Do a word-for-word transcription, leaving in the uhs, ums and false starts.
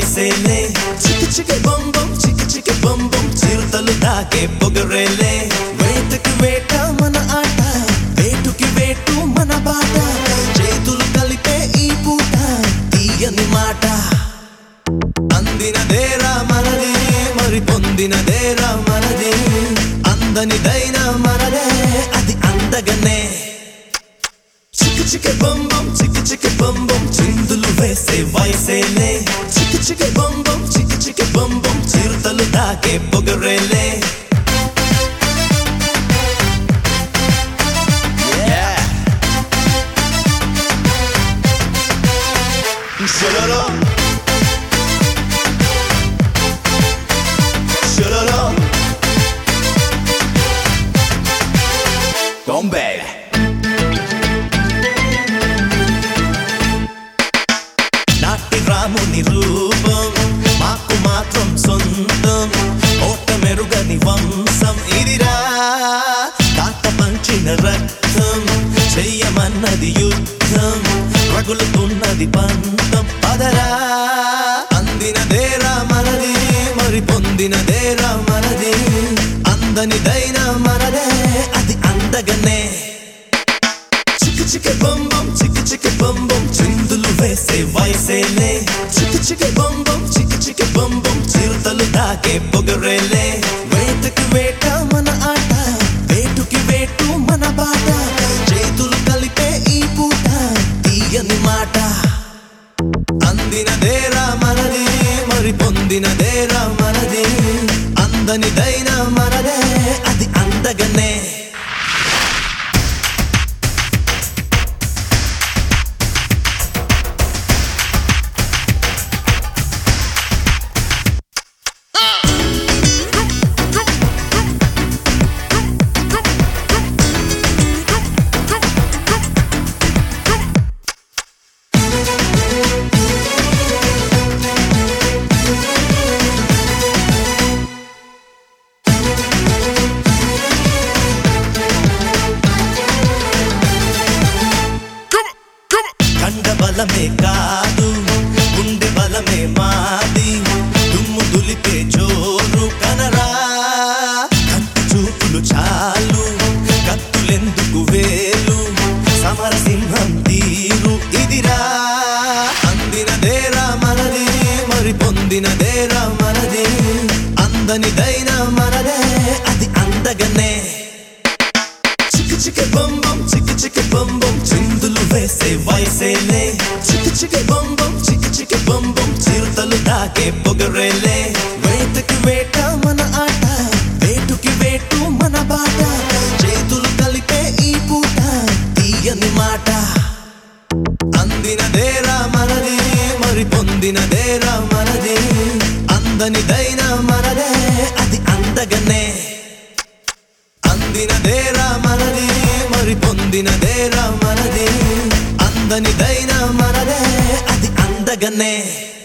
వయసేలే చికి చికి బొం బొం చికి చికి బొం బొం చిరుతలు దాకే పొగరేలే వేటకి వేట మన ఆట వేటుకి వేటు మన బాట చేతులు కలిపే ఈ పూట తీయని మాట అందినదేరా మనది మరి పొందినదేరా మనది అందనిదైనా మనదే అది అందగనే చికి చికి బొం బొం చికి చికి బొం బొం చిందులు వేసే వయసేలే చికి చికి బొం బొం చికి చికి బొం బొం చిరుతలు దాకే పొగరేలే Shalala Shalala Bombay నాటి రాముని రూపం మాకు మాత్రం సొంతం ఓట మెరుగని వంశం ఇదిరా తాత పంచిన రక్తం చెయ్యమన్నది యుద్ధం రగులుతున్నది పంతం పదరా అందినదేరా మనది మరి పొందినదేరా మనది అందనిదైనా మనదే అది అందగనే చికి చికి బొం బొం చికి చికి బొం బొం చిందులు వేసే వయసేలే చికి చికి బొం బొం చికి చికి బొం బొం చిరుతలు దాకే పొగరేలే వేటకి వేట మన ఆట వేటుకి వేటు మన బాట చేతులు కలిపే ఈ పూట తీయని మాట అందినదేరా మనది మరి పొందినదేరా మనది అందనిదైనా మనదే అది అందగనే బలమే కాదు గుండె బలమే మాది దుమ్ము దులిపే జోరు కనరా కంటి చూపులు చాలు కత్తులెందుకు వేలు సమరసింహం తీరు ఇదిరా అందినదేరా మనది మరి పొందినదేరా మనది అందనిదైనా మనదే అది అందగనే చికి చికి బొం బొం చికి చికి బొం బొం చిందులు వేసే వయసేలే చికి చికి బొం బొం చికి చికి బొం బొం చిరుతలు దాకే పొగరేలే వేటకి వేట మన ఆట వేటుకి వేటు మన బాట చేతులు కలిపే ఈ పూట తీయని మాట అందినదేరా మనది మరి పొందినదేరా. అందనిదైనా మనదే అది అందగనే అందినదేరా మనది మరి పొందినదేరా మనది అందనిదైనా మనదే అది అందగనే.